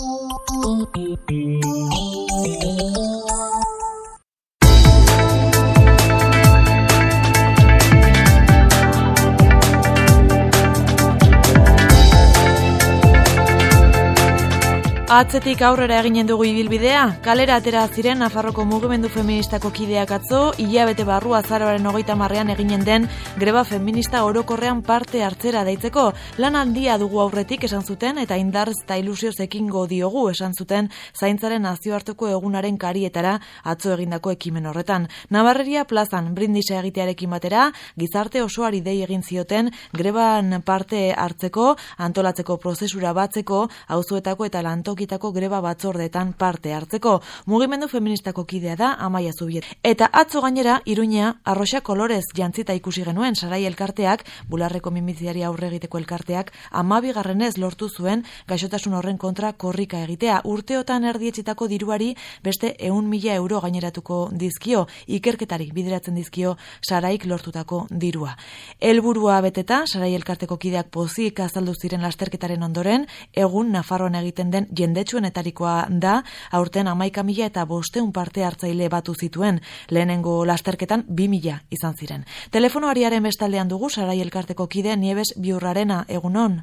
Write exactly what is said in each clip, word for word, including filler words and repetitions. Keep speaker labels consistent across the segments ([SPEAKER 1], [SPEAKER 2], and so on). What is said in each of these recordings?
[SPEAKER 1] Atzetik aurrera eginen dugu ibilbidea, kalera atera ziren Nafarroko mugimendu feministako kideak atzo, hilabete barru azaroaren hogeita marrean eginen den greba feminista orokorrean parte hartzera deitzeko. Lan handia dugu aurretik esan zuten eta indarrez eta ilusioz ekingo diogu esan zuten zaintzaren nazioarteko egunaren karietara atzo egindako ekimen horretan. Nabarreria plazan brindisa egitearekin batera, gizarte osoari dei egin zioten greban parte hartzeko, antolatzeko prozesura batzeko, auzoetako eta lantoki greba batzordeetan parte hartzeko. Mugimendu feministako kidea da Amaia Zubiet. Eta atzo gainera, Iruña, arroxa kolorez jantzita ikusi genuen Sarai elkarteak, bularreko minbiziari aurre egiteko elkarteak, amabigarrenez lortu zuen gaixotasun horren kontra korrika egitea. Urteotan erdietxitako diruari beste ehun mila euro gaineratuko dizkio, ikerketari bideratzen dizkio Saraik lortutako dirua. Helburua beteta, Sarai elkarteko kideak pozik azaldu ziren lasterketaren ondoren, egun Nafarroan egiten den jendetsuenetarikoa da, aurten hamaika mila eta bosteun parte hartzaile batu zituen, lehenengo lasterketan bi mila izan ziren. Telefonoariaren bestaldean dugu Sarai elkarteko kide Nieves Biurrarena, egunon?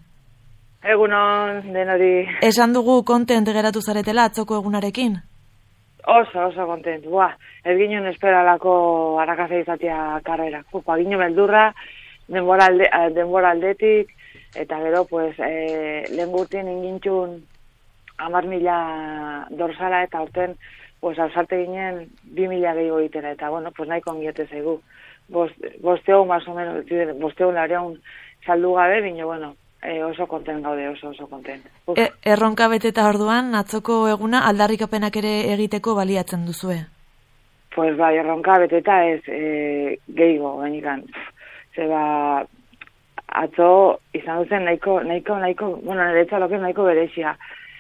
[SPEAKER 2] Egunon, denori.
[SPEAKER 1] Esan dugu kontent geratu zaretela atzoko egunarekin?
[SPEAKER 2] Oso, oso kontent. Buah, ez ginen esperalako arakaza izatea karrera. Upa, ginen beldurra, denbora, alde, denbora aldetik, eta gero, pues, eh, lehen gurtien ingintxun hamar mila dorsala eta horten, pues, ausarte ginen bi mila gehiago egitera, eta, bueno, pues, nahiko ongiete zaigu. Bosteun, más o menos, bosteun laureun saldu gabe, bine, bueno, e, oso kontent gaude, oso, oso kontent.
[SPEAKER 1] E, erronka beteta orduan, atzoko eguna aldarrikapenak ere egiteko baliatzen duzue?
[SPEAKER 2] Pues, bai, erronka beteta ez e, gehiago, gainikan. Zeba, atzo izan duzen nahiko, nahiko, nahiko, bueno, nire txaloken nahiko berezia.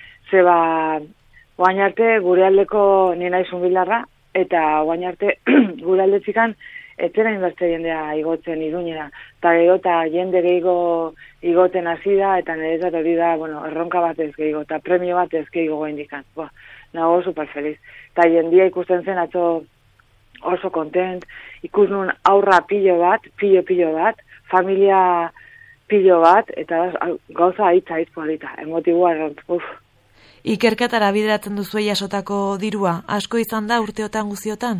[SPEAKER 2] Zeba, guain arte gure aldeko nina izun bilarra, eta guain arte gure aldetzikan etzera inbeste jendea igotzen Iruñera. Eta gehiago, eta jende gehiago igoten hasi da, eta niretzat hori da, bueno, erronka bat ez gehiago, eta premio bat ez gehiago goindikan. Ba, nago super feliz. Eta jendia ikusten zen atzo oso kontent, ikus nun aurra pilo bat, pilo-pilo bat, familia pilo bat, eta gauza aitza aitz polita, emotibua erront, uff.
[SPEAKER 1] Ikerketara bideratzen duzu jasotako dirua, asko izan da urteotan guztiotan?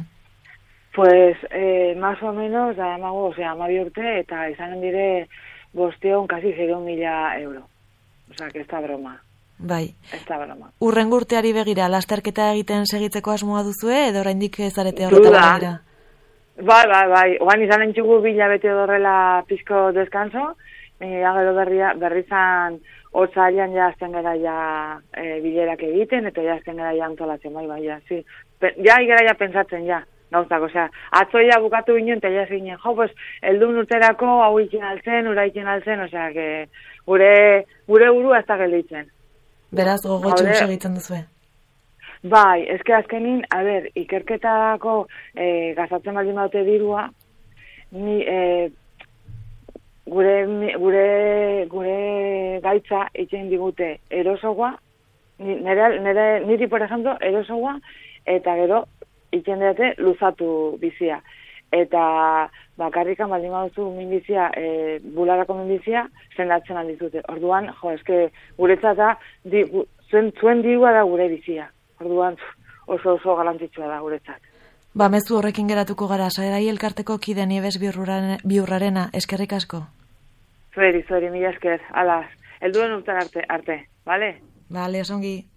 [SPEAKER 2] Pues, eh, más o menos, da mago, osea, amabi urte, eta izanen dire bosteon kasi zero mila euro. Osea, que ez da broma.
[SPEAKER 1] Bai.
[SPEAKER 2] Ez da broma.
[SPEAKER 1] Urrengo urteari begira, lasterketa egiten segitzeko asmoa duzue, edo oraindik zarete horretara begira?
[SPEAKER 2] Bai, bai, bai. Oan izan entxugu bila bete dorrela pizko deskanso, e, agero berria, berrizan otzailan ja azten gara ja e, bilerak egiten, eta ja azten gara ja antolatzen, bai, bai, ja, zi. Pe, ja, igera ja pentsatzen, ja, gauzak, osea, atzoia bukatu ginen, eta ja zinen, jo, pues, eldun urterako hau ikin altzen, ura ikin altzen, osea, que gure, gure buru ez da gelditzen.
[SPEAKER 1] Beraz, gogotxun segitzen duzue.
[SPEAKER 2] Bai, eske azkenin, a ber, ikerketako e, gazatzen baldin baute dirua, ni, e, gure, gure, gure gaitza itxen digute erosoa, nire, nire, niri, por ejemplo, erosoa, eta gero, itxen dute luzatu bizia. Eta bakarrikan baldin baduzu minbizia, e, bularako minbizia, zendatzen aldizute. Orduan, jo, eske guretzat da, di, gu, zuen, zuen dirua da gure bizia. Orduan, oso oso garrantzitsua da guretzat.
[SPEAKER 1] Ba, mezu horrekin geratuko gara, Sarai elkarteko kide Nieves Biurrarena, eskerrik asko.
[SPEAKER 2] Zueri, zueri, mila esker, alaz, helduen urten arte, arte, bale?
[SPEAKER 1] Bale, osongi.